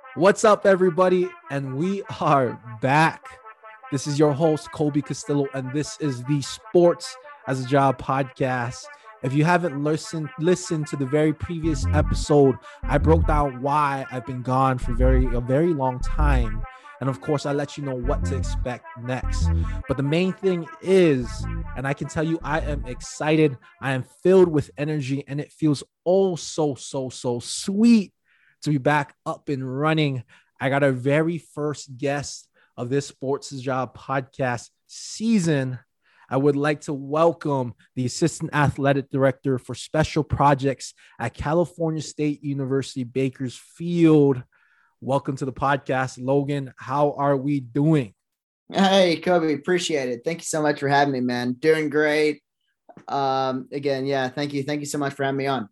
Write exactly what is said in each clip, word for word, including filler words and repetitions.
What's up, everybody? And we are back. This is your host, Colby Castillo, and this is the Sports as a Job podcast. If you haven't listened listened to the very previous episode, I broke down why I've been gone for very a very long time. And of course, I let you know what to expect next. But the main thing is, and I can tell you, I am excited. I am filled with energy, and it feels oh so, so, so sweet to be back up and running. I got our very first guest of this Sports Job podcast season. I would like to welcome the Assistant Athletic Director for Special Projects at California State University, Bakersfield. Welcome to the podcast, Logan. How are we doing? Hey, Kobe, appreciate it. Thank you so much for having me, man. Doing great. Um, again, yeah, thank you. Thank you so much for having me on.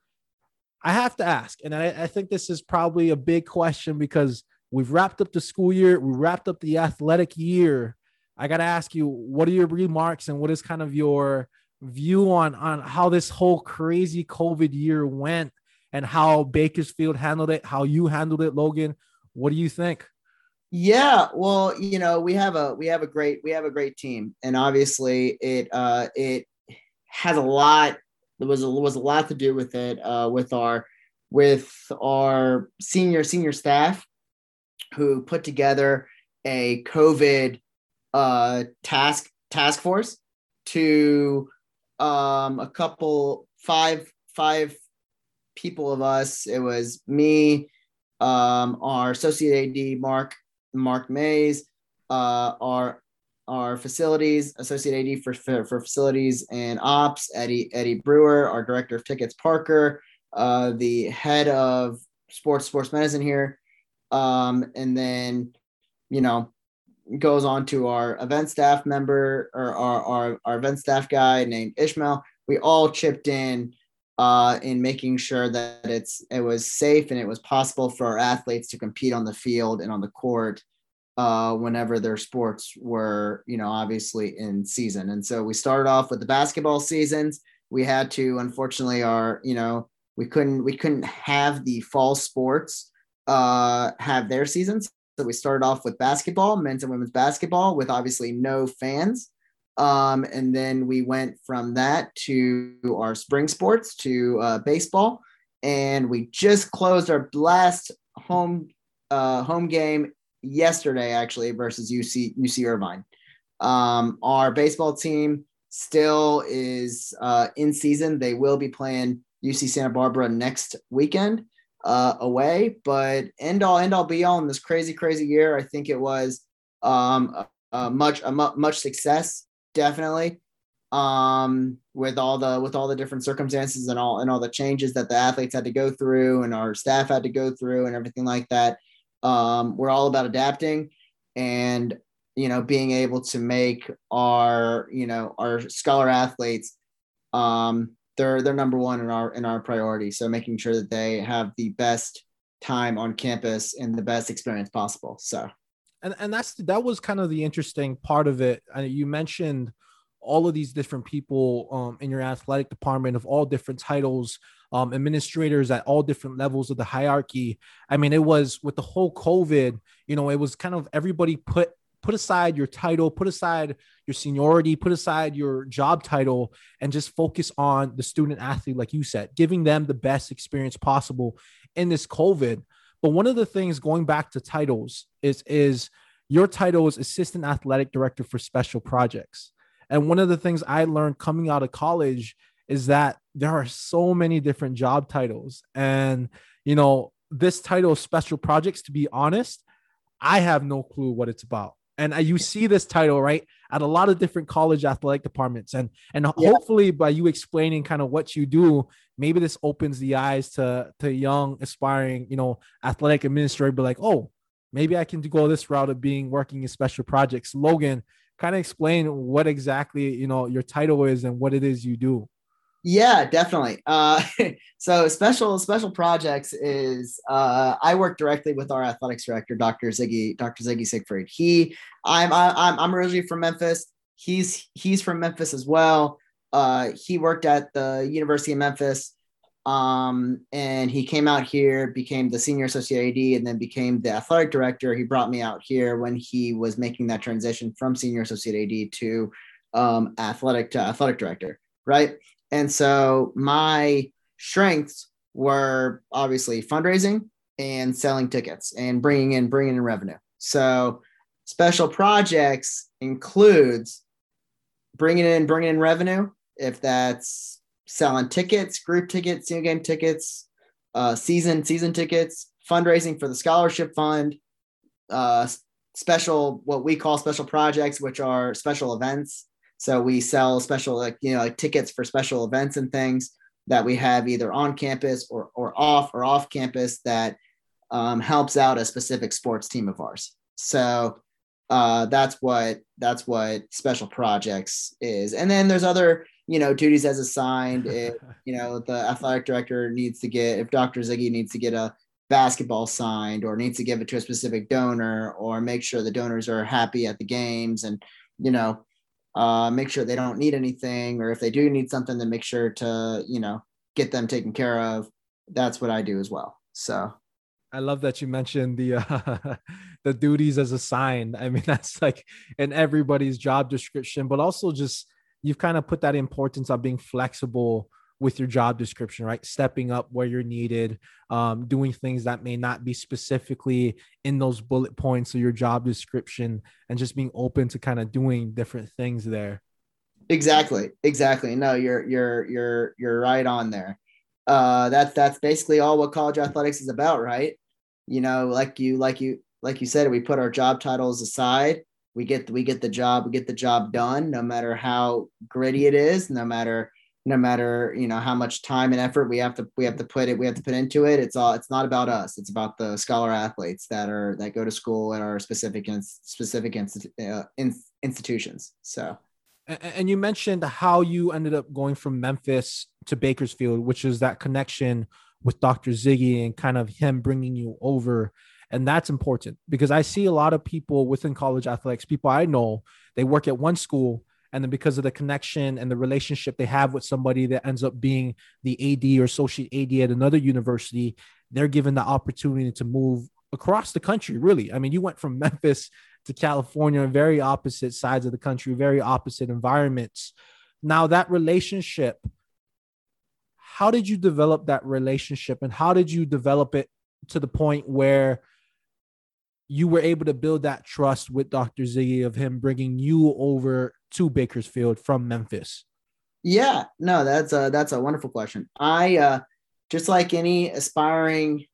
I have to ask, and I, I think this is probably a big question because we've wrapped up the school year. We wrapped up the athletic year. I got to ask you, what are your remarks and what is kind of your view on, on how this whole crazy COVID year went and how Bakersfield handled it, how you handled it, Logan? What do you think? Yeah, well, you know, we have a we have a great we have a great team, and obviously it uh, it has a lot. There was a, was a lot to do with it, uh, with our with our senior senior staff who put together a COVID uh, task task force to um, a couple five five people of us. It was me, um, our associate A D Mark Mark Mays, uh, our our facilities, associate A D for, for, for facilities and ops, Eddie, Eddie Brewer, our director of tickets, Parker, uh, the head of sports, sports medicine here. Um, and then, you know, goes on to our event staff member or our, our, our event staff guy named Ishmael. We all chipped in uh, in making sure that it's, it was safe and it was possible for our athletes to compete on the field and on the court uh, whenever their sports were, you know, obviously in season. And so we started off with the basketball seasons. We had to, unfortunately, our, you know, we couldn't, we couldn't have the fall sports uh, have their seasons. So we started off with basketball, men's and women's basketball, with obviously no fans. Um, and then we went from that to our spring sports, to uh, baseball. And we just closed our last home uh, home game yesterday, actually, versus U C U C Irvine. Um, our baseball team still is uh, in season. They will be playing U C Santa Barbara next weekend uh, away. But end all, end all, be all in this crazy, crazy year, I think it was um, a, a much, a mu- much success, definitely. Um, with all the with all the different circumstances and all and all the changes that the athletes had to go through and our staff had to go through and everything like that. Um, we're all about adapting and, you know, being able to make our, you know, our scholar athletes, um, they're, they're number one in our, in our priority. So making sure that they have the best time on campus and the best experience possible. So, and, and that's, that was kind of the interesting part of it. Uh, you mentioned all of these different people um, in your athletic department of all different titles, um, administrators at all different levels of the hierarchy. I mean, it was with the whole COVID, you know, it was kind of everybody put, put aside your title, put aside your seniority, put aside your job title, and just focus on the student athlete, like you said, giving them the best experience possible in this COVID. But one of the things going back to titles is, is your title is Assistant Athletic Director for Special Projects. And one of the things I learned coming out of college is that there are so many different job titles. And, you know, this title, Special Projects, to be honest, I have no clue what it's about. And you see this title, right, at a lot of different college athletic departments. And, and yeah. hopefully by you explaining kind of what you do, maybe this opens the eyes to, to young, aspiring, you know, athletic administrator, be like, oh, maybe I can go this route of being working in special projects. Logan, kind of explain what exactly, you know, your title is and what it is you do. Yeah, definitely. Uh, so special special projects is uh, I work directly with our athletics director, Doctor Ziggy, Doctor Ziggy Siegfried. He, I'm I'm I'm originally from Memphis. He's he's from Memphis as well. Uh, he worked at the University of Memphis Um, and he came out here, became the senior associate A D, and then became the athletic director. He brought me out here when he was making that transition from senior associate A D to um, athletic to athletic director, right? And so my strengths were obviously fundraising and selling tickets and bringing in bringing in revenue. So special projects includes bringing in bringing in revenue, if that's selling tickets, group tickets, single game tickets, uh, season season tickets, fundraising for the scholarship fund, uh, special what we call special projects, which are special events. So we sell special like you know like tickets for special events and things that we have either on campus or or off or off campus that um, helps out a specific sports team of ours. So uh, that's what that's what special projects is. And then there's other you know duties as assigned. If you know the athletic director needs to get if Doctor Ziggy needs to get a basketball signed or needs to give it to a specific donor or make sure the donors are happy at the games and you know uh, make sure they don't need anything, or if they do need something, then make sure to you know get them taken care of. That's what I do as well. So I love that you mentioned the uh, the duties as assigned. I mean, that's like in everybody's job description, but also just you've kind of put that importance on being flexible with your job description, right? Stepping up where you're needed, um, doing things that may not be specifically in those bullet points of your job description, and just being open to kind of doing different things there. Exactly, exactly. No, you're you're you're you're right on there. Uh, that's that's basically all what college athletics is about, right? You know, like you like you like you said, we put our job titles aside. We get we get the job, we get the job done, no matter how gritty it is, no matter no matter you know how much time and effort we have to we have to put it we have to put into it. It's all it's not about us. It's about the scholar athletes that are that go to school at our specific in, specific uh, in, institutions. So. And you mentioned how you ended up going from Memphis to Bakersfield, which is that connection with Doctor Ziggy and kind of him bringing you over. And that's important because I see a lot of people within college athletics, people I know, they work at one school, and then because of the connection and the relationship they have with somebody that ends up being the A D or associate A D at another university, they're given the opportunity to move across the country, really. I mean, you went from Memphis to California, very opposite sides of the country, very opposite environments. Now that relationship, how did you develop that relationship, and how did you develop it to the point where you were able to build that trust with Doctor Ziggy of him bringing you over to Bakersfield from Memphis? Yeah, no, that's a, that's a wonderful question. I, uh, just like any aspiring,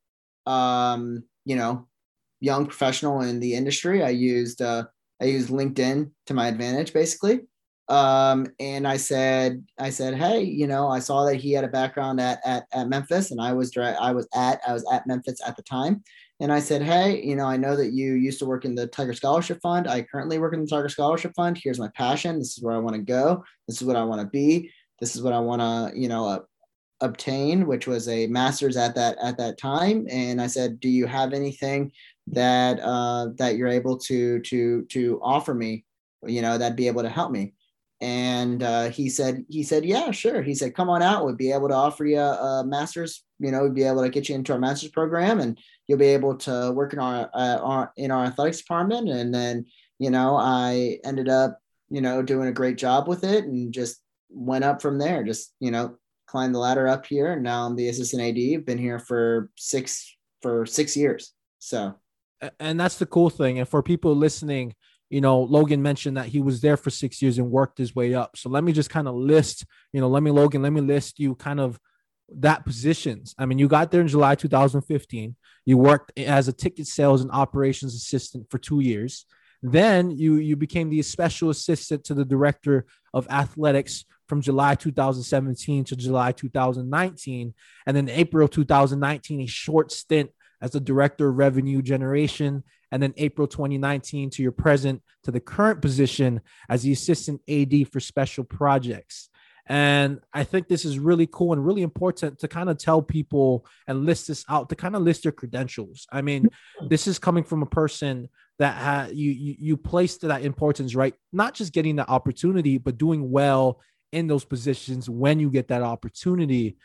um, you know, young professional in the industry, I used uh, I used LinkedIn to my advantage, basically. Um, and I said, I said, hey, you know, I saw that he had a background at at, at Memphis, and I was I was at I was at Memphis at the time. And I said, hey, you know, I know that you used to work in the Tiger Scholarship Fund. I currently work in the Tiger Scholarship Fund. Here's my passion. This is where I want to go. This is what I want to be. This is what I want to, you know, uh, obtain, which was a master's at that at that time. And I said, do you have anything that uh, that you're able to to to offer me, you know, that'd be able to help me? And uh, he said, he said, yeah, sure. He said, come on out. We'd be able to offer you a, a master's, you know, we'd be able to get you into our master's program, and you'll be able to work in our, uh, our in our athletics department. And then, you know, I ended up, you know, doing a great job with it, and just went up from there. Just, you know, climbed the ladder up here, and now I'm the assistant A D. I've been here for six for six years. So. And that's the cool thing. And for people listening, you know, Logan mentioned that he was there for six years and worked his way up. So let me just kind of list, you know, let me, Logan, let me list you kind of that positions. I mean, you got there in July two thousand fifteen. You worked as a ticket sales and operations assistant for two years. Then you, you became the special assistant to the director of athletics from July two thousand seventeen to July two thousand nineteen. And then April two thousand nineteen, a short stint as the director of revenue generation, and then April twenty nineteen to your present to the current position as the assistant A D for special projects. And I think this is really cool and really important to kind of tell people and list this out, to kind of list their credentials. I mean, this is coming from a person that ha- you, you, you placed that importance, right? Not just getting the opportunity, but doing well in those positions when you get that opportunity.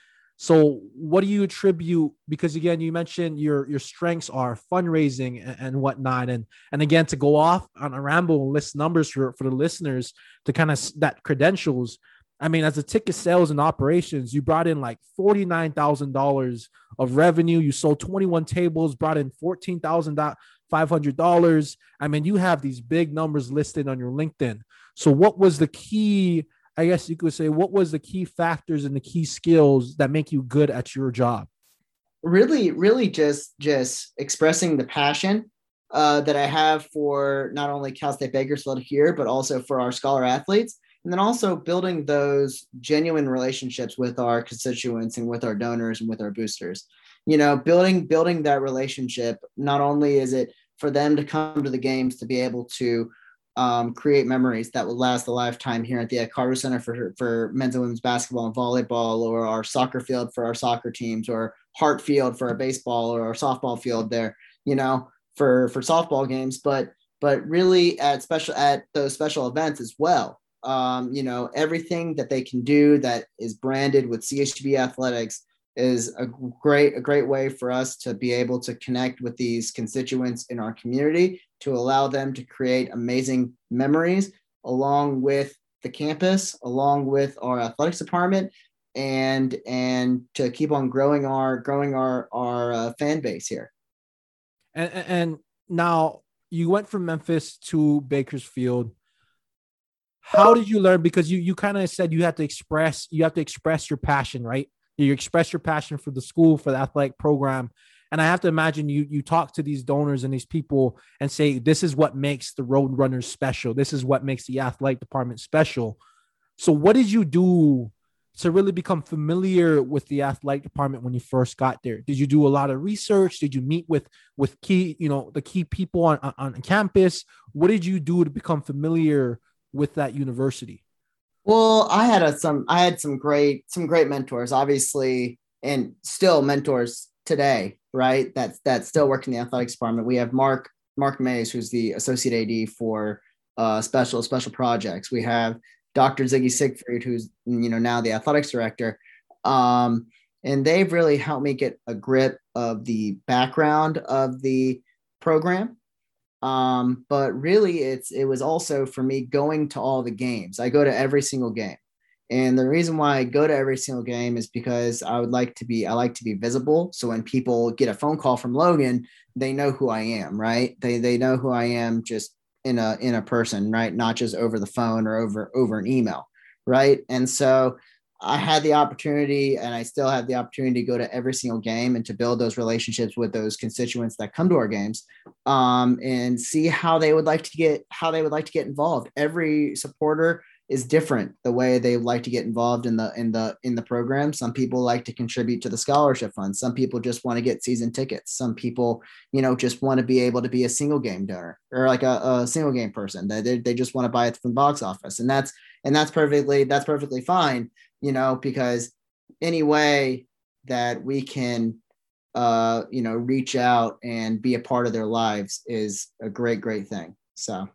So what do you attribute? Because again, you mentioned your your strengths are fundraising and, and whatnot, and and again to go off on a ramble and list numbers for for the listeners to kind of that credentials. I mean, as a ticket sales and operations, you brought in like forty nine thousand dollars of revenue. You sold twenty one tables, brought in fourteen thousand five hundred dollars. I mean, you have these big numbers listed on your LinkedIn. So what was the key? I guess you could say, what was the key factors and the key skills that make you good at your job? Really, really just, just expressing the passion uh, that I have for not only Cal State Bakersfield here, but also for our scholar athletes. And then also building those genuine relationships with our constituents and with our donors and with our boosters. You know, building, building that relationship, not only is it for them to come to the games to be able to Um, create memories that will last a lifetime here at the Carter Center for, for men's and women's basketball and volleyball, or our soccer field for our soccer teams, or Hart Field for our baseball, or our softball field there, you know, for, for softball games, but, but really at special, at those special events as well. Um, you know, everything that they can do that is branded with C H B athletics is a great, a great way for us to be able to connect with these constituents in our community, to allow them to create amazing memories along with the campus, along with our athletics department, and, and to keep on growing our, growing our, our uh, fan base here. And, and now you went from Memphis to Bakersfield. How did you learn? Because you, you kind of said you had to express, you have to express your passion, right? You express your passion for the school, for the athletic program. And I have to imagine you, you talk to these donors and these people and say, this is what makes the Roadrunners special. This is what makes the athletic department special. So what did you do to really become familiar with the athletic department when you first got there? Did you do a lot of research? Did you meet with, with key, you know, the key people on, on, on campus? What did you do to become familiar with that university? Well, I had a, some, I had some great, some great mentors, obviously, and still mentors today, right? That's, that still work in the athletics department. We have Mark, Mark Mays, who's the associate A D for uh, special, special projects. We have Doctor Ziggy Siegfried, who's, you know, now the athletics director. Um, and they've really helped me get a grip of the background of the program. Um, but really it's, it was also for me going to all the games. I go to every single game. And the reason why I go to every single game is because I would like to be, I like to be visible. So when people get a phone call from Logan, they know who I am, right? They, they know who I am just in a, in a person, right? Not just over the phone or over, over an email. Right. And so I had the opportunity, and I still have the opportunity to go to every single game and to build those relationships with those constituents that come to our games, um, and see how they would like to get, how they would like to get involved. Every supporter is different, the way they like to get involved in the, in the, in the program. Some people like to contribute to the scholarship fund. Some people just want to get season tickets. Some people, you know, just want to be able to be a single game donor, or like a, a single game person. They, they just want to buy it from the box office. And that's, and that's perfectly, that's perfectly fine. You know, because any way that we can, uh, you know, reach out and be a part of their lives is a great, great thing. So,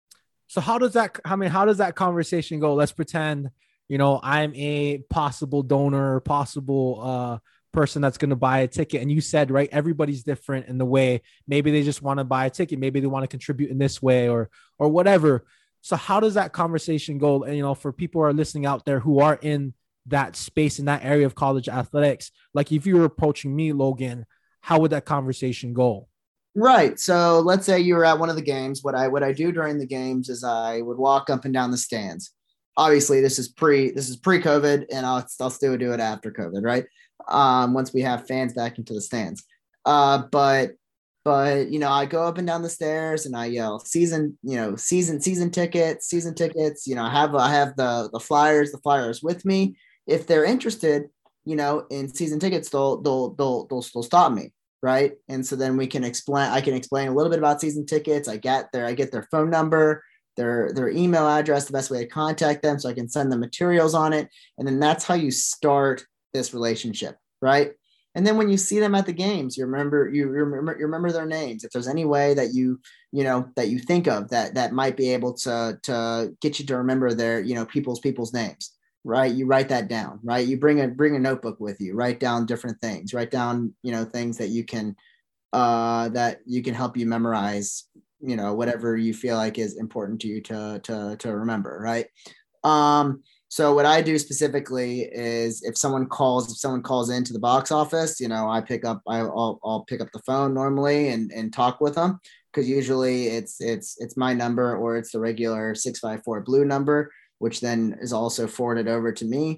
so how does that, I mean, how does that conversation go? Let's pretend, you know, I'm a possible donor, possible uh, person that's going to buy a ticket. And you said, right, everybody's different in the way, maybe they just want to buy a ticket. Maybe they want to contribute in this way, or, or whatever. So how does that conversation go? And, you know, for people who are listening out there who are in that space, in that area of college athletics, like if you were approaching me, Logan, how would that conversation go? Right. So let's say you were at one of the games. What I, what I do during the games is I would walk up and down the stands. Obviously this is pre, this is pre-COVID, and I'll, I'll still do it after COVID. Right. Um, once we have fans back into the stands. Uh, but, but, you know, I go up and down the stairs and I yell season, you know, season, season tickets, season tickets, you know, I have, I have the, the flyers, the flyers with me. If they're interested, you know, in season tickets, they'll, they'll, they'll, they'll, they'll stop me. Right. And so then we can explain, I can explain a little bit about season tickets. I get their, I get their phone number, their, their email address, the best way to contact them, so I can send them materials on it. And then that's how you start this relationship. Right. And then when you see them at the games, you remember, you remember, you remember their names. If there's any way that you, you know, that you think of that, that might be able to, to get you to remember their, you know, people's, people's names. right? You write that down, right? You bring a bring a notebook with you, write down different things, write down, you know, things that you can uh that you can help you memorize, you know, whatever you feel like is important to you to to to remember, right? Um, so what I do specifically is if someone calls, if someone calls into the box office, you know, I pick up, I, will I'll pick up the phone normally and, and talk with them. Cause usually it's, it's, it's my number or it's the regular six five four blue number, which then is also forwarded over to me.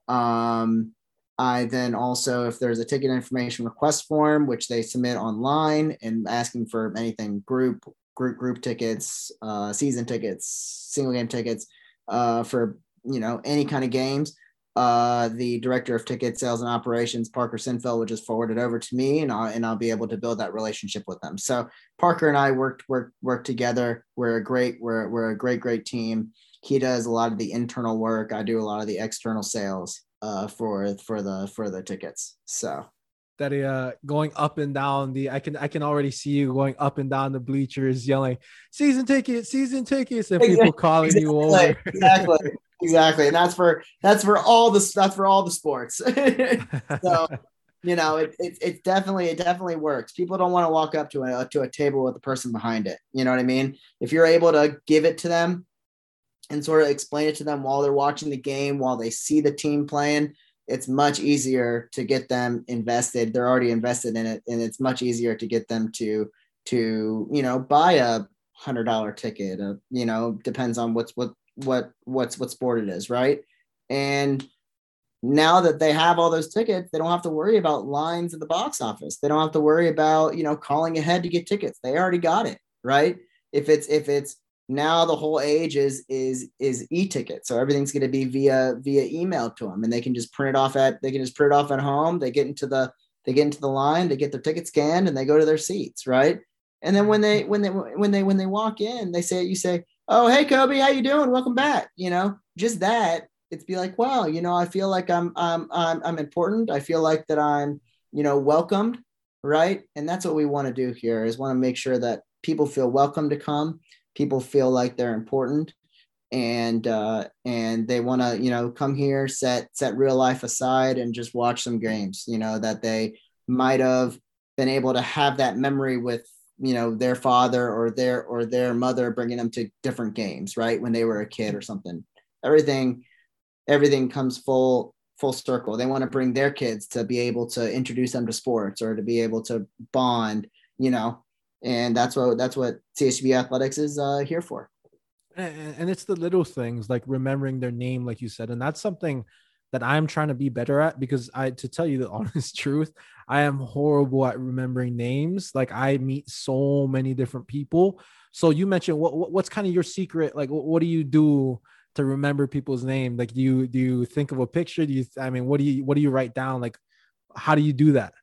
Um, I then also, if there's a ticket information request form, which they submit online and asking for anything group, group, group tickets, uh, season tickets, single game tickets, uh, for, you know, any kind of games. Uh, the director of ticket sales and operations, Parker Sinfeld, would just forward it over to me, and I'll, and I'll be able to build that relationship with them. So Parker and I worked work work together. We're a great we're we're a great great team. He does a lot of the internal work. I do a lot of the external sales uh, for for the for the tickets. So that uh going up and down the I can I can already see you going up and down the bleachers yelling season tickets, season tickets, and people calling exactly. you over. Exactly. Exactly. And that's for that's for all the that's for all the sports. So, you know, it, it it's definitely it definitely works. People don't want to walk up to a to a table with the person behind it. You know what I mean? If you're able to give it to them and sort of explain it to them while they're watching the game, while they see the team playing, it's much easier to get them invested. They're already invested in it, and it's much easier to get them to to you know buy a hundred dollar ticket. Uh, you know, depends on what's what what what's what sport it is, right? And now that they have all those tickets, they don't have to worry about lines at the box office. They don't have to worry about you know calling ahead to get tickets. They already got it, right? If it's if it's now the whole age is is is e-ticket, so everything's going to be via via email to them, and they can just print it off at they can just print it off at home. They get into the they get into the line, they get their ticket scanned, and they go to their seats, right? And then when they when they when they when they walk in, they say you say, "Oh, hey Kobe, how you doing? Welcome back." You know, just that. It's be like, wow, you know, I feel like I'm I'm I'm I'm important. I feel like that I'm you know welcomed, right? And that's what we want to do here is want to make sure that people feel welcome to come. People feel like they're important, and uh, and they want to you know come here, set set real life aside, and just watch some games. You know that they might have been able to have that memory with you know their father or their or their mother bringing them to different games, right, when they were a kid or something. Everything everything comes full full circle. They want to bring their kids to be able to introduce them to sports or to be able to bond. You know. And that's what that's what C S U B Athletics is uh, here for. And, and it's the little things like remembering their name, like you said, and that's something that I'm trying to be better at because I, to tell you the honest truth, I am horrible at remembering names. Like I meet so many different people. So you mentioned what, what what's kind of your secret? Like what, what do you do to remember people's name? Like do you do you think of a picture? Do you I mean what do you what do you write down? Like how do you do that?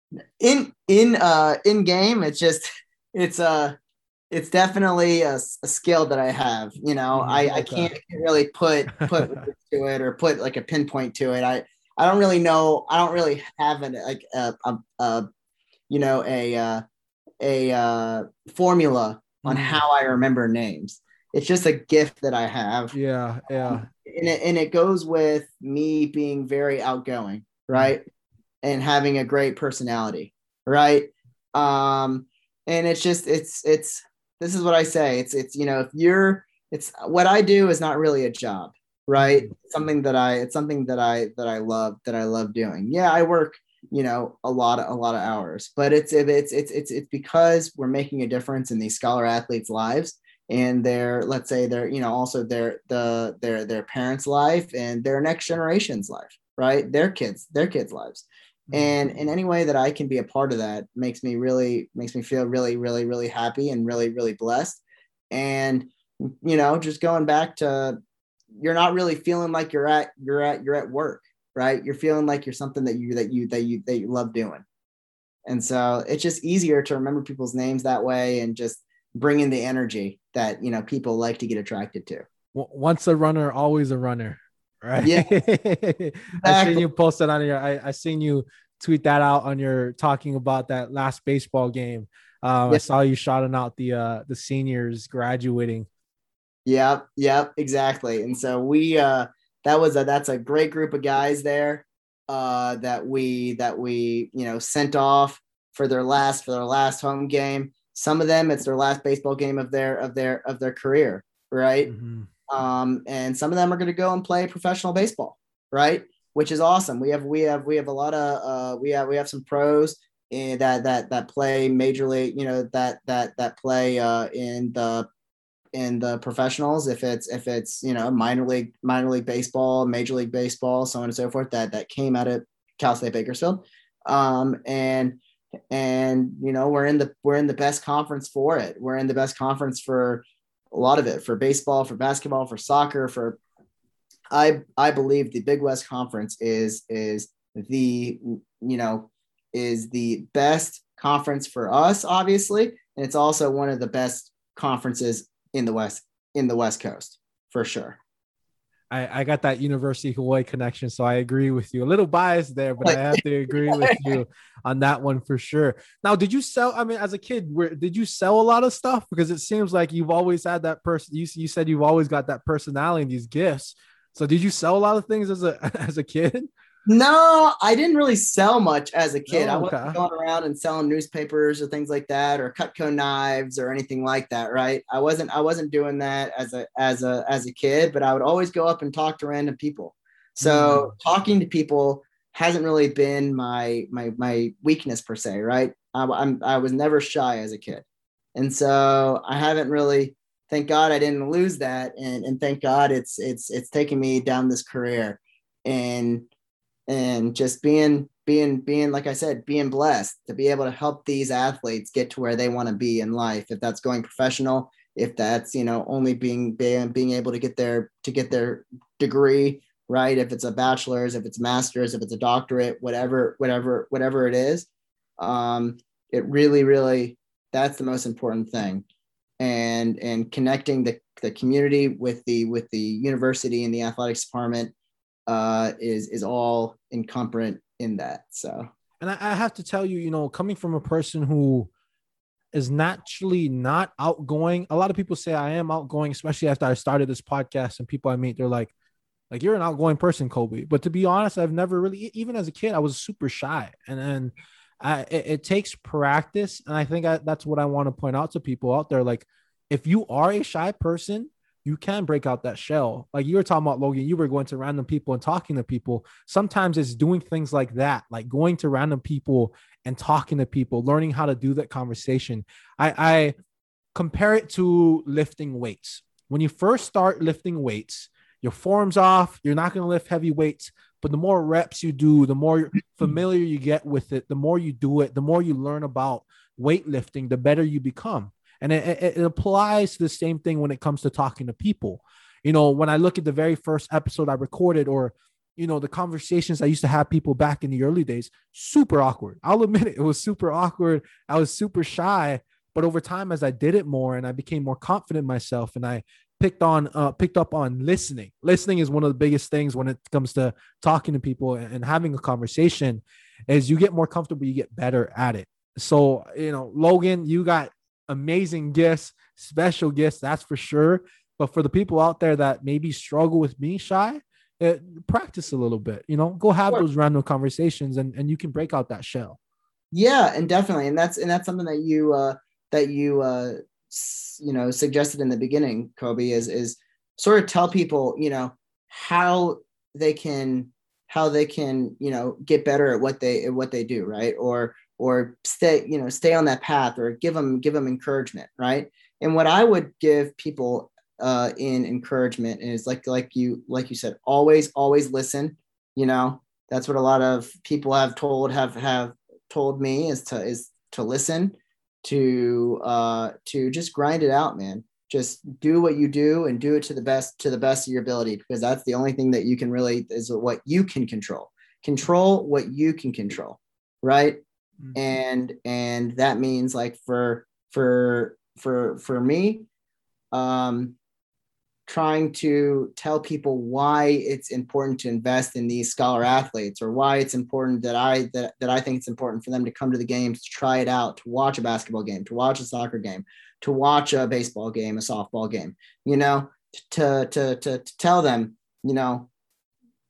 In in uh in game, it's just it's uh it's definitely a, a skill that I have. You know, Mm-hmm. I, I Okay. can't really put put words to it or put like a pinpoint to it. I I don't really know. I don't really have an like a, a, a you know a uh, a uh, formula on Mm. how I remember names. It's just a gift that I have, Yeah, um, yeah. and it and it goes with me being very outgoing, Mm. right, and having a great personality, right. Um, and it's just it's it's this is what I say. It's it's you know if you're it's what I do is not really a job, right? Mm. It's something that I it's something that I that I love that I love doing. Yeah, I work you know a lot of a lot of hours, but it's it's it's it's it's because we're making a difference in these scholar athletes' lives and their let's say their you know also their the their their parents' life and their next generation's life, right? Their kids their kids' lives. Mm. And in any way that I can be a part of that makes me really makes me feel really really really happy and really really blessed. And you know just going back to you're not really feeling like you're at you're at you're at work, right? You're feeling like you're something that you that you that you that you love doing. And so it's just easier to remember people's names that way and just bring in the energy that you know people like to get attracted to. Once a runner, always a runner, right? Yeah, I seen exactly. you post it on your. I, I seen you tweet that out on your talking about that last baseball game. Um, I Yeah. saw you shouting out the uh, the seniors graduating. Yep, yep, exactly. And so we uh that was a that's a great group of guys there uh, that we that we you know sent off for their last for their last home game. Some of them, it's their last baseball game of their of their of their career, right? Mm-hmm. Um, and some of them are going to go and play professional baseball, right? Which is awesome. We have we have we have a lot of uh, we have we have some pros in that that that play major league, you know, that that that play uh, in the in the professionals. If it's if it's you know minor league minor league baseball, major league baseball, so on and so forth. That that came out of Cal State Bakersfield, um, and and you know we're in the we're in the best conference for it. We're in the best conference for a lot of it, for baseball, for basketball, for soccer, for I I believe the Big West Conference is is the you know is the best conference for us, obviously, and it's also one of the best conferences in the West in the West Coast for sure. I, I got that University of Hawaii connection, so I agree with you. A little biased there, but I have to agree with you on that one for sure. Now, did you sell? I mean, as a kid, where did you sell a lot of stuff? Because it seems like you've always had that person. You you said you've always got that personality and these gifts. So, did you sell a lot of things as a as a kid? No, I didn't really sell much as a kid. Oh, I okay. wasn't going around and selling newspapers or things like that, or Cutco knives or anything like that, right? I wasn't I wasn't doing that as a as a as a kid, but I would always go up and talk to random people. So mm. talking to people hasn't really been my my my weakness per se, right? I, I'm I was never shy as a kid, and so I haven't really. Thank God I didn't lose that, and and thank God it's it's it's taken me down this career, and. And just being, being, being, like I said, being blessed to be able to help these athletes get to where they want to be in life. If that's going professional, if that's, you know, only being, being, being able to get their, to get their degree, right? If it's a bachelor's, if it's master's, if it's a doctorate, whatever, whatever, whatever it is, um, it really, really, that's the most important thing. And, and connecting the, the community with the, with the university and the athletics department, Uh, is is all incumbent in that. So, and I, I have to tell you, you know, coming from a person who is naturally not outgoing, a lot of people say I am outgoing, especially after I started this podcast. And people I meet, they're like, like you're an outgoing person, Kobe. But to be honest, I've never really, even as a kid, I was super shy, and then I, it, it takes practice. And I think I, that's what I want to point out to people out there. Like, if you are a shy person, you can break out that shell. Like you were talking about, Logan, you were going to random people and talking to people. Sometimes it's doing things like that, like going to random people and talking to people, learning how to do that conversation. I, I compare it to lifting weights. When you first start lifting weights, your form's off, you're not going to lift heavy weights, but the more reps you do, the more familiar you get with it, the more you do it, the more you learn about weightlifting, the better you become. And it, it, it applies to the same thing when it comes to talking to people. You know, when I look at the very first episode I recorded, or, you know, the conversations I used to have people back in the early days, super awkward. I'll admit it, it was super awkward. I was super shy. But over time, as I did it more and I became more confident in myself, and I picked on, uh, picked up on listening. Listening is one of the biggest things when it comes to talking to people and, and having a conversation. As you get more comfortable, you get better at it. So, you know, Logan, you got amazing gifts, special gifts, that's for sure. But for the people out there that maybe struggle with being shy, uh, practice a little bit, you know, go have sure. those random conversations, and, and you can break out that shell. Yeah, and definitely. And that's, and that's something that you, uh, that you, uh, you know, suggested in the beginning, Kobe, is, is sort of tell people, you know, how they can, how they can, you know, get better at what they, at what they do. Right. Or, or stay, you know, stay on that path, or give them, give them encouragement. Right. And what I would give people uh, in encouragement is like, like you, like you said, always, always listen. You know, that's what a lot of people have told, have, have told me is to, is to listen, to, uh, to just grind it out, man. Just do what you do and do it to the best, to the best of your ability, because that's the only thing that you can really, is what you can control, control what you can control. Right. Mm-hmm. And, and that means like for, for, for, for me, um, trying to tell people why it's important to invest in these scholar athletes, or why it's important that I, that, that I think it's important for them to come to the games, to try it out, to watch a basketball game, to watch a soccer game, to watch a baseball game, a softball game, you know, to, to, to, to tell them, you know,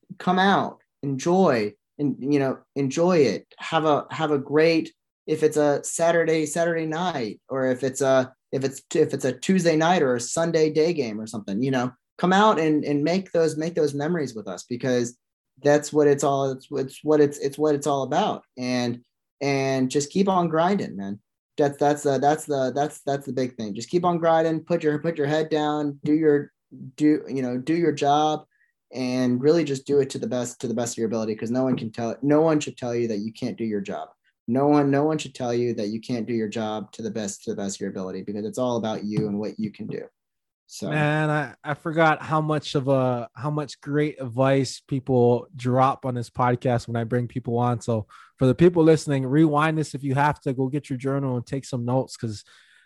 come out, enjoy, and you know, enjoy it. Have a have a great, if it's a Saturday Saturday night, or if it's a if it's if it's a Tuesday night or a Sunday day game or something, you know, come out and and make those make those memories with us, because that's what it's all it's, it's what it's it's what it's all about. And and just keep on grinding, man. That's that's the that's the that's that's the big thing. Just keep on grinding, put your put your head down, do your do you know do your job, and really just do it to the best to the best of your ability, because no one can tell no one should tell you that you can't do your job. No one no one should tell you that you can't do your job to the best to the best of your ability, because it's all about you and what you can do. So Man, I, I forgot how much of a how much great advice people drop on this podcast when I bring people on. So for the people listening, rewind this if you have to. Go get your journal and take some notes, because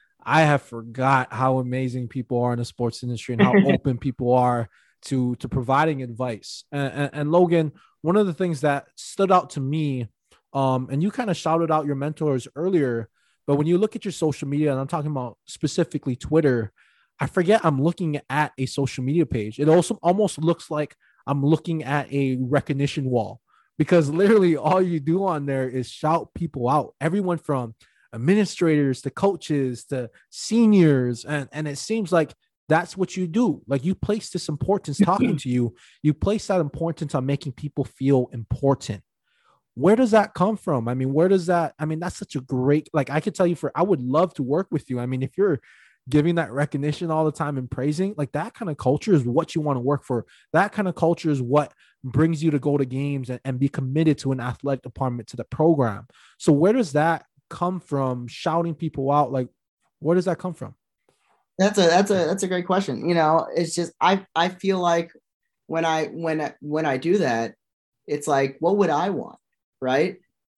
I have forgot how amazing people are in the sports industry and how open people are to to providing advice. And, and, and Logan, one of the things that stood out to me, um, and you kind of shouted out your mentors earlier, but when you look at your social media, and I'm talking about specifically Twitter, I forget I'm looking at a social media page. It also almost looks like I'm looking at a recognition wall, because literally all you do on there is shout people out. Everyone from administrators to coaches to seniors. And, and it seems like that's what you do. Like, you place this importance talking to you. You place that importance on making people feel important. Where does that come from? I mean, where does that, I mean, that's such a great, like, I could tell you for, I would love to work with you. I mean, if you're giving that recognition all the time and praising, like, that kind of culture is what you want to work for. That kind of culture is what brings you to go to games and, and be committed to an athletic department, to the program. So where does that come from? Shouting people out, like, where does that come from? That's a that's a that's a great question. You know, it's just I I feel like when I when when I do that, it's like, what would I want, right?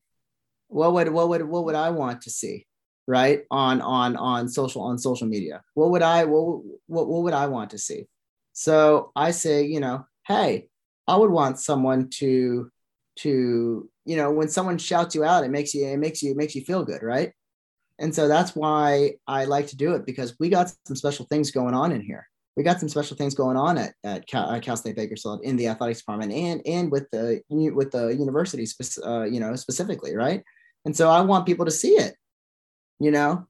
What would what would what would I want to see, right? On on on social on social media. What would I what what what would I want to see? So I say, you know, hey, I would want someone to to you know, when someone shouts you out, it makes you it makes you it makes you feel good, right? And so that's why I like to do it, because we got some special things going on in here. We got some special things going on at, at Cal, at Cal State Bakersfield in the athletics department, and and with the with the university, uh, you know, specifically, right? And so I want people to see it. You know,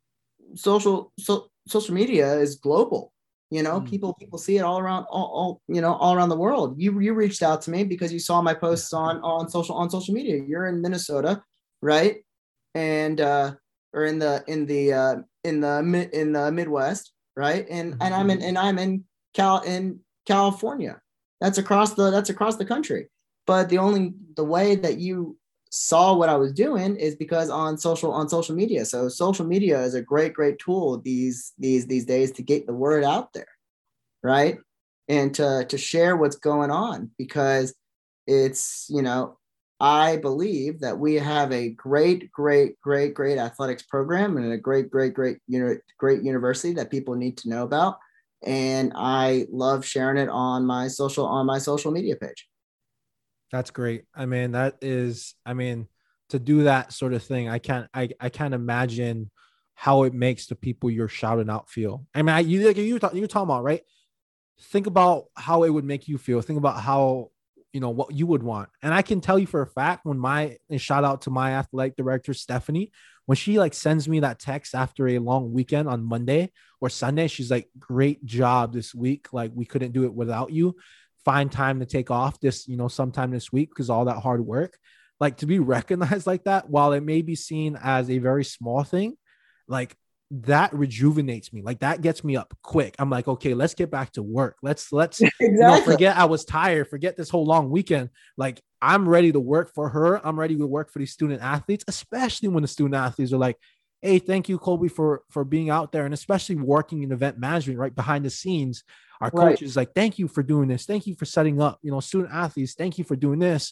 social so, social media is global. You know, mm. people people see it all around, all, all you know, all around the world. You you reached out to me because you saw my posts on on social on social media. You're in Minnesota, right? And uh, or in the in the uh, in the in the Midwest, right? And mm-hmm. and I'm in and I'm in Cal in California. That's across the that's across the country. But the only the way that you saw what I was doing is because on social on social media. So social media is a great great tool these these these days to get the word out there, right? And to to share what's going on, because it's, you know, I believe that we have a great, great, great, great athletics program and a great, great, great, you know, great university that people need to know about. And I love sharing it on my social, on my social media page. That's great. I mean, that is, I mean, to do that sort of thing, I can't, I, I can't imagine how it makes the people you're shouting out feel. I mean, I, you, like you, you're talking about, right? Think about how it would make you feel. Think about how, you know, what you would want. And I can tell you for a fact, when my, and shout out to my athletic director, Stephanie, when she like sends me that text after a long weekend on Monday or Sunday, she's like, great job this week. Like, we couldn't do it without you. Find time to take off this, you know, sometime this week, because all that hard work, like, to be recognized like that, while it may be seen as a very small thing, like, that rejuvenates me. Like, that gets me up quick. I'm like, okay, let's get back to work. Let's, let's, exactly. you know, forget I was tired, forget this whole long weekend. Like, I'm ready to work for her. I'm ready to work for these student athletes, especially when the student athletes are like, hey, thank you, Colby, for, for being out there. And especially working in event management, right behind the scenes, our right. coaches like, thank you for doing this. Thank you for setting up, you know, student athletes. Thank you for doing this.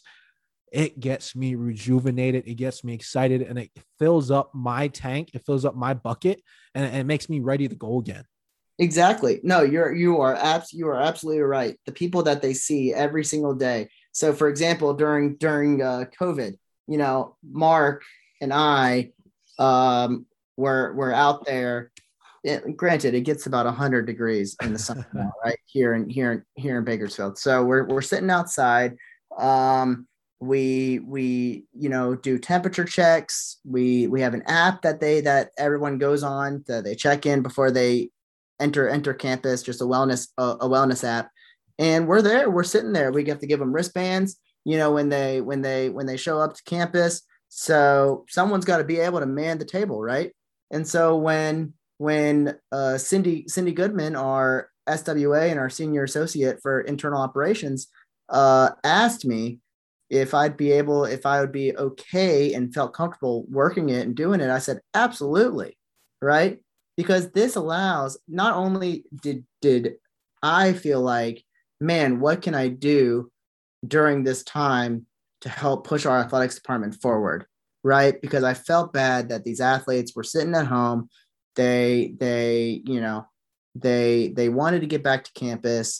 It gets me rejuvenated. It gets me excited, and it fills up my tank. It fills up my bucket, and, and it makes me ready to go again. Exactly. No, you're, you are abs- you are absolutely right. The people that they see every single day. So for example, during, during uh, COVID, you know, Mark and I um, were, were out there it, granted, it gets about one hundred degrees in the summer now, right here in here in here in Bakersfield. So we're we're sitting outside. Um, we we you know do temperature checks. We we have an app that they that everyone goes on that they check in before they enter enter campus. Just a wellness a, a wellness app, and we're there. We're sitting there. We have to give them wristbands. You know when they when they when they show up to campus. So someone's got to be able to man the table, right? And so when when uh, Cindy Cindy Goodman, our S W A and our senior associate for internal operations, uh, asked me if I'd be able, if I would be okay and felt comfortable working it and doing it, I said, absolutely. Right. Because this allows, not only did, did I feel like, man, what can I do during this time to help push our athletics department forward? Right. Because I felt bad that these athletes were sitting at home. They, they, you know, they, they wanted to get back to campus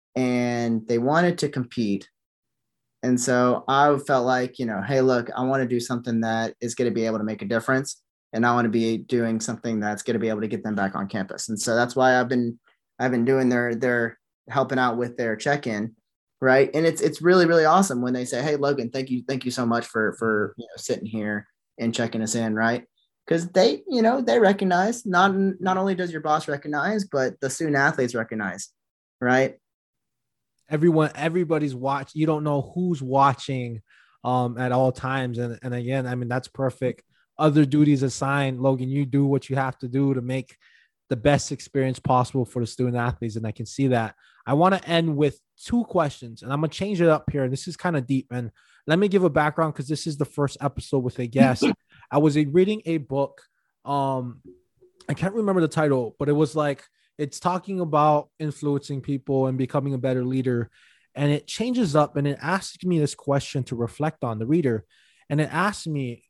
and they wanted to compete. And so I felt like, you know, hey, look, I want to do something that is going to be able to make a difference. And I want to be doing something that's going to be able to get them back on campus. And so that's why I've been, I've been doing their, their helping out with their check-in. Right. And it's, it's really, really awesome when they say, hey, Logan, thank you. Thank you so much for, for, you know, sitting here and checking us in. Right. Because they, you know, they recognize not, not only does your boss recognize, but the student athletes recognize. Right. Everyone, everybody's watch. You don't know who's watching um, at all times. And, and again, I mean, that's perfect. Other duties assigned, Logan, you do what you have to do to make the best experience possible for the student athletes. And I can see that. I want to end with two questions, and I'm going to change it up here. This is kind of deep. And let me give a background because this is the first episode with a guest. I was reading a book. Um, I can't remember the title, but it was like, it's talking about influencing people and becoming a better leader. And it changes up and it asks me this question to reflect on, the reader. And it asks me,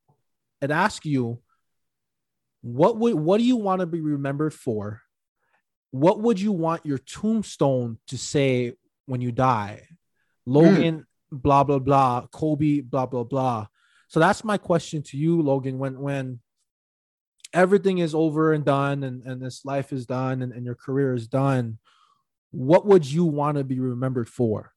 it asks you, what would, what do you want to be remembered for? What would you want your tombstone to say when you die? Logan, mm. blah, blah, blah, Kobe, blah, blah, blah. So that's my question to you, Logan, when, when, everything is over and done and, and this life is done and, and your career is done, what would you want to be remembered for?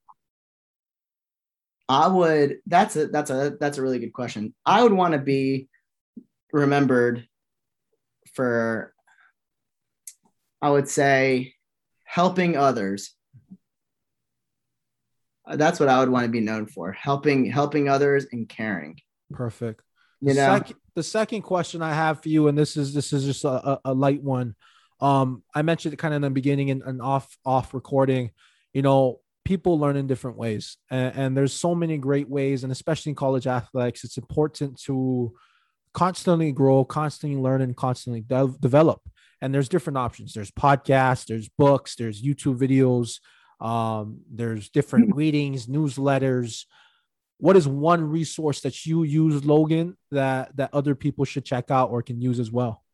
I would, that's a, that's a, that's a really good question. I would want to be remembered for, I would say, helping others. That's what I would want to be known for. Helping, helping others and caring. Perfect. You know, second, the second question I have for you, and this is this is just a, a light one. Um, I mentioned it kind of in the beginning and, and off off recording. You know, people learn in different ways, and, and there's so many great ways, and especially in college athletics, it's important to constantly grow, constantly learn, and constantly de- develop. And there's different options. There's podcasts, there's books, there's YouTube videos, um, there's different readings, newsletters. What is one resource that you use, Logan, that, that other people should check out or can use as well?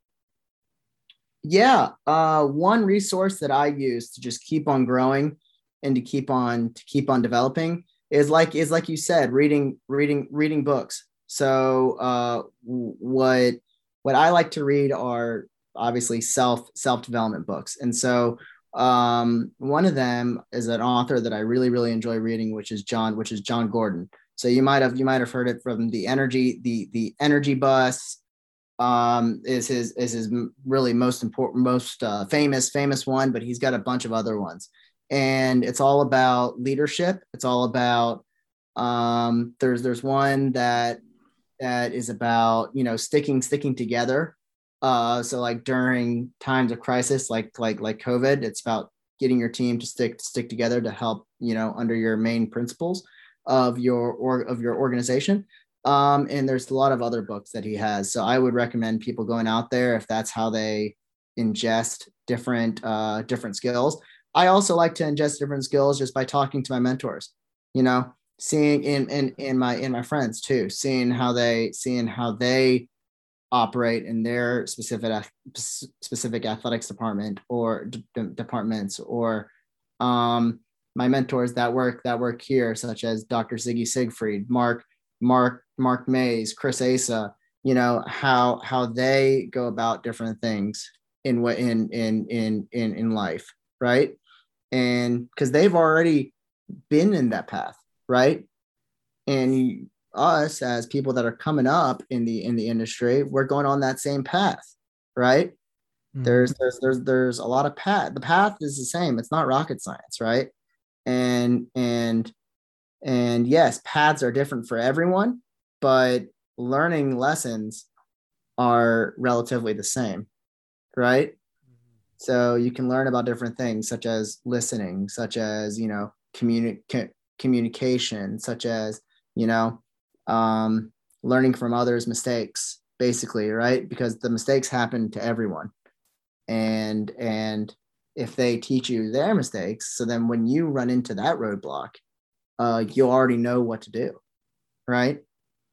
Yeah. Uh, one resource that I use to just keep on growing and to keep on, to keep on developing is like, is like you said, reading, reading, reading books. So uh, what, what I like to read are obviously self, self-development books. And so um, one of them is an author that I really, really enjoy reading, which is John, which is John Gordon. So you might have you might have heard it from the energy the the energy bus um, is his is his really most important most uh, famous famous one, but he's got a bunch of other ones, and it's all about leadership. It's all about um, there's there's one that that is about you know sticking sticking together. Uh, so like during times of crisis, like like like COVID, it's about getting your team to stick to stick together to help you know under your main principles of your or of your organization. Um, and there's a lot of other books that he has. So I would recommend people going out there if that's how they ingest different uh, different skills. I also like to ingest different skills just by talking to my mentors, you know, seeing in in in my in my friends too, seeing how they seeing how they operate in their specific specific athletics department or d- departments or um my mentors that work that work here, such as Doctor Ziggy Siegfried, Mark, Mark, Mark Mays, Chris Asa, you know, how how they go about different things in what in in in in in life, right? And because they've already been in that path, right? And you, us as people that are coming up in the in the industry, we're going on that same path, right? Mm-hmm. There's there's there's there's a lot of path. The path is the same. It's not rocket science, right? And and and yes, paths are different for everyone, but learning lessons are relatively the same, right? So you can learn about different things such as listening, such as, you know, communi- communication, such as, you know, um, learning from others' mistakes, basically, right? Because the mistakes happen to everyone. And, and if they teach you their mistakes, so then when you run into that roadblock, uh, you already know what to do, right?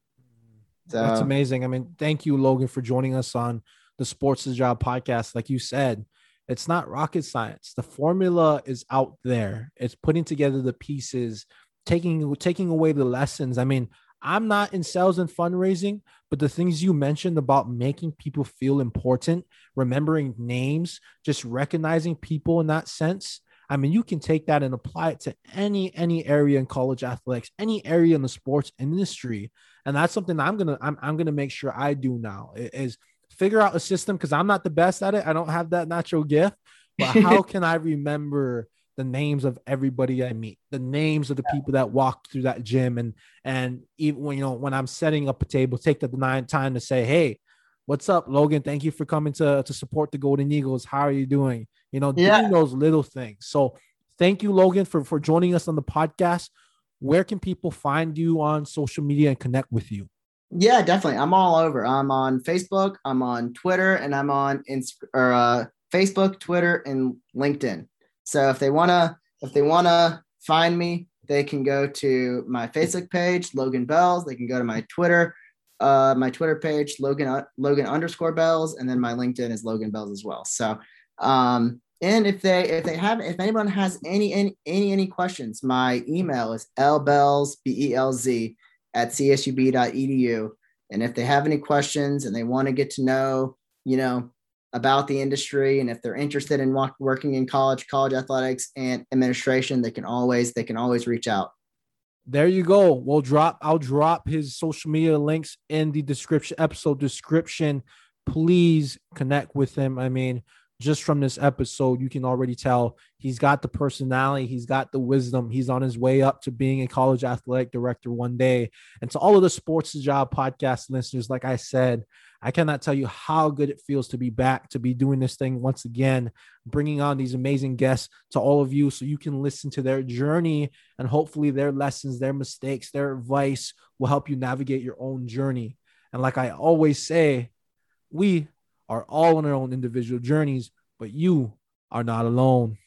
So, that's amazing. I mean, thank you, Logan, for joining us on the Sports is Job podcast. Like you said, it's not rocket science. The formula is out there. It's putting together the pieces, taking taking away the lessons. I mean, I'm not in sales and fundraising, but the things you mentioned about making people feel important, remembering names, just recognizing people in that sense. I mean, you can take that and apply it to any any area in college athletics, any area in the sports industry. And that's something I'm gonna I'm I'm gonna make sure I do now is figure out a system, because I'm not the best at it. I don't have that natural gift, but how can I remember the names of everybody I meet, the names of the people that walked through that gym, and and even when you know when I'm setting up a table, take the nine time to say, hey, what's up, Logan? Thank you for coming to to support the Golden Eagles. How are you doing? You know, Yeah. doing those little things. So thank you, Logan, for for joining us on the podcast. Where can people find you on social media and connect with you? Yeah, definitely. I'm all over. I'm on Facebook, I'm on Twitter, and I'm on Inst- or uh, Facebook, Twitter, and LinkedIn. So if they wanna if they wanna find me, they can go to my Facebook page, Logan Bells. They can go to my Twitter, uh, my Twitter page, Logan uh, Logan underscore Bells, and then my LinkedIn is Logan Bells as well. So, um, and if they if they have if anyone has any any any any questions, my email is lbells b e l z at c s u b dot e d u. And if they have any questions and they want to get to know, you know, about the industry, and if they're interested in walk, working in college, college athletics and administration, they can always, they can always reach out. There you go. We'll drop, I'll drop his social media links in the description, episode description. Please connect with him. I mean, just from this episode, you can already tell he's got the personality, he's got the wisdom, he's on his way up to being a college athletic director one day. And to all of the Sports Job podcast listeners, like I said, I cannot tell you how good it feels to be back, to be doing this thing once again, bringing on these amazing guests to all of you so you can listen to their journey, and hopefully their lessons, their mistakes, their advice will help you navigate your own journey. And like I always say, we are all on our own individual journeys, but you are not alone.